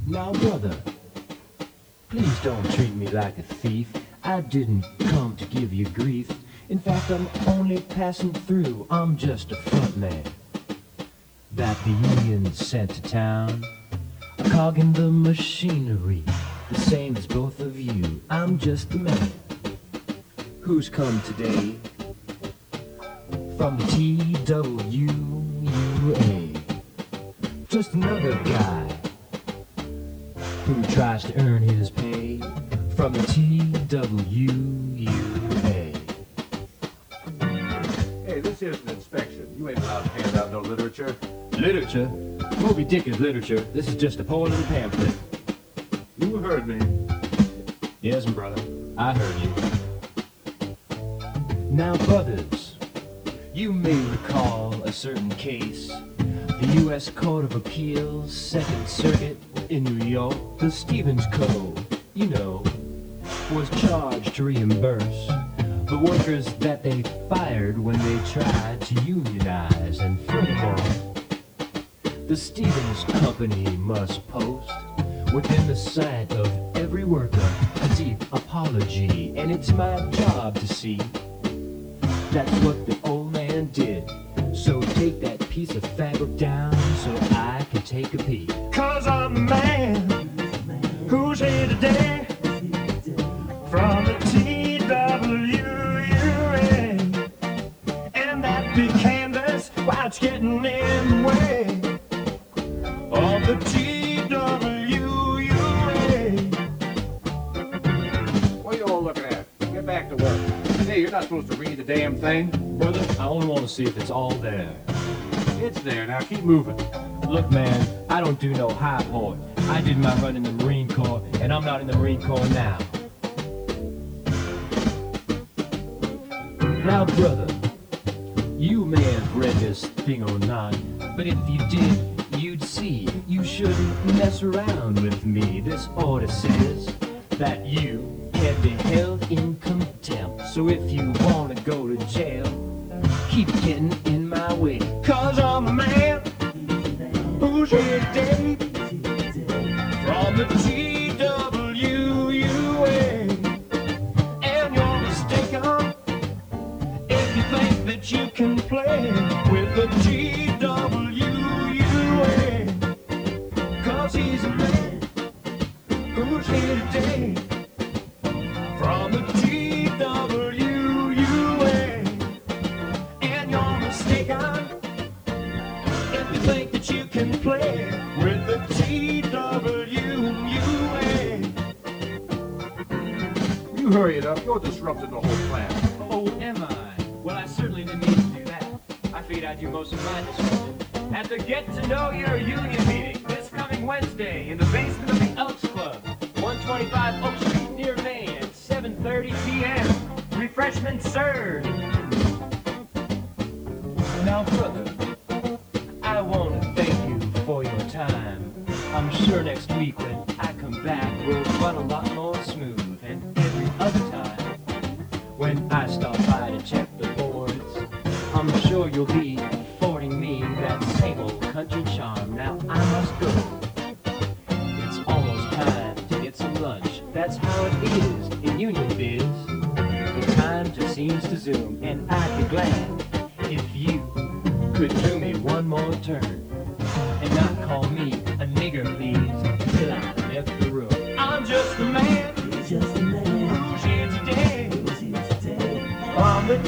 Now, brother, please don't treat me like a thief. I didn't come to give you grief. In fact, I'm only passing through. I'm just a front man that the union sent to town. A cog in the machinery, the same as both of you. I'm just the man who's come today from the TWUA. Just another guy who tries to earn his pay from the TWUA. Hey, this is an inspection. You ain't allowed to hand out no literature. Literature? Moby Dick is literature. This is just a poor little pamphlet. You heard me. Yes, brother, I heard you. Now, brothers, you may recall a certain case. The U.S. Court of Appeals, Second Circuit in New York, the Stevens Code, you know, was charged to reimburse the workers that they fired when they tried to unionize. And furthermore, the Stevens Company must post within the sight of every worker a deep apology. And it's my job to see that's what the old man did. So take that piece of fabric down so I can take a peek. 'Cause I'm the man who's here today from the TWUA. And that big canvas, why it's getting in the way of the TWUA. What are you all looking at? Get back to work. Hey, you're not supposed to read the damn thing. Brother, I only want to see if it's all there. It's there. Now keep moving. Look, man, I don't do no high point. I did my run in the Marine Corps, and I'm not in the Marine Corps now. Now, brother, you may have read this thing or not, but if you did, you'd see you shouldn't mess around with me. This order says that you can be held in contempt. So if you want to go to jail, keep getting in my way. 'Cause I'm a man who's here today from the TWUA. And you're mistaken if you think that you can play with the TWUA. 'Cause he's a man who's here today from the TWUA. And you're mistaken if you think that you can play with the TWUA. You hurry it up. You're disrupting the whole plan. Oh, am I? Well, I certainly didn't mean to do that. I figured I'd do most of my disruption at the Get to Know Your Union meeting this coming Wednesday in the basement of the Elks Club, 125 Oak Street near Maine at 7:30 p.m. Refreshments served. Now, brother, I want to thank you for your time. I'm sure next week when I come back, we'll run a lot more smooth. And every other time, when I stop by to check the boards, I'm sure you'll be affording me that same old country charm. Now I must go. It's almost time to get some lunch. That's how it is in union biz. The time just seems to zoom, and I'd be glad if you could do me one more turn and not call me a nigger, please, till I left the room. I'm just a man who's here today from the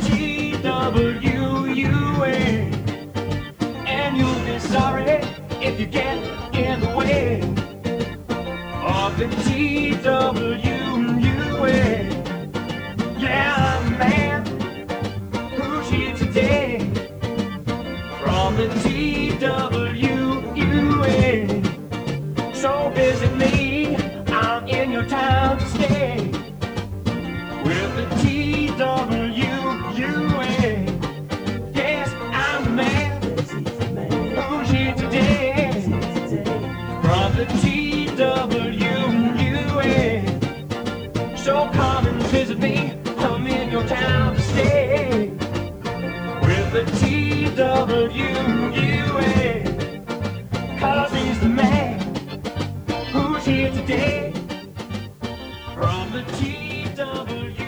TWUA. And you'll be sorry if you get in the way of the TWUA. Yeah, I'm a man who's here today from the TWUA. So visit me, I'm in your town to stay with the TWUA. Yes, I'm the man who's here today from the TWUA. So come and visit me, I'm in your town to stay with the TWUA. the TWA.